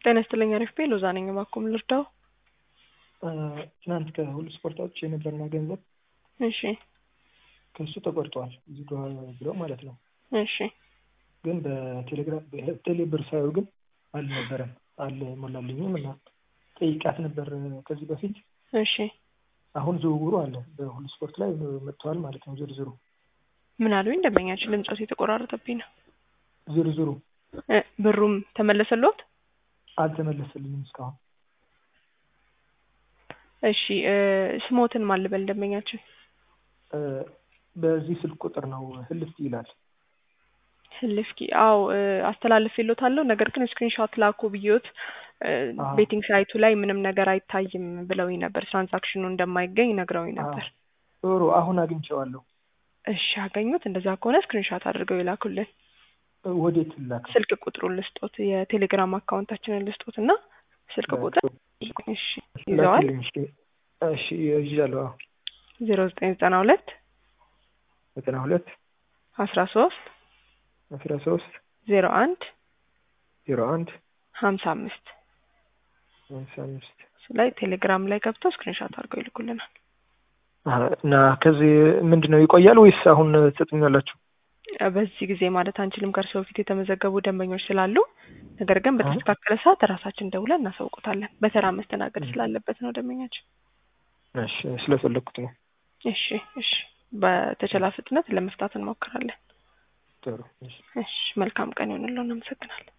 ጤና ይስጥልኝ አሪፍ ቤ ሎዛ ነኝ ባኩም ልርዳው ትናንት ከሁሉ ስፖርታዎች የነበርና ገንዘብ እሺ ከሱ ተቆርጧል እዚህ ጋር ብለው ማለት ነው። እሺ ግን በቴሌግራም በቴሌብር ሳይው ግን አልነበረም አልሞላልኝም እና ጠይቃት ነበር ከዚህ በፊት። እሺ አሁን ዝውውሩ አለ በሁሉ ስፖርት ላይ መጥቷል ማለት ነው። ዝርዝሩ ምን አሉኝ ደንበኛችን ድምጽ የተቆራረጠብኝ ነው። ዝርዝሩ ብሩም ተመለሰልዎት? አልተመለሰልኝም እስካሁን። እሺ ስሞትን ማን ልበል ደንበኛችን? በዚህ ስልክ ቁጥር ነው ህልፍቲ ይላል። ህልፍቲ አው አስተላልፌልዎታለሁ። ነገር ግን ስክሪንሾት ላኩ ብዬዎት ቤቲንግ ሳይቱ ላይ ምንም ነገር አይታይም ብለውኝ ነበር። ትራንዛክሽኑ እንደማይገኝ ነግረውኝ ነበር። ጥሩ አሁን አግኝቼዋለሁ። እሺ አገኙት? እንደዛ ከሆነ ስክሪንሾት አድርገው ይላኩልን። ወዴት ላክ? ስልክ ቁጥሩን ልስጦት፣ የቴሌግራም አካውንታችንን ልስጦትና ስልክ ቁጥር እሺ ይዘዋል? እሺ ይዣለሁ። 0992 92 13 01 55 ላይ ቴሌግራም ላይ ገብተው ስክሪንሾት አድርገው ይልኩልናል። እና ከዚህ ምንድነው ይቆያል ወይስ አሁን ትጥኛላችሁ? በዚህ ጊዜ ማለት አንችልም ከርሶ ፊት የተመዘገቡ ደንበኞች ስላሉ፣ ነገር ግን በተስተካከለ ሰዓት ራሳችን ደውለን እናሳውቁታለን። በተራ መስተናገድ ስላለበት ነው ደንበኛችን። እሺ ስለፈለኩት ነው። እሺ በተቻለ ፍጥነት ለመፍታት እንሞክራለን። ጥሩ። እሺ መልካም ቀን ይሁንልዎት። እናመሰግናለን።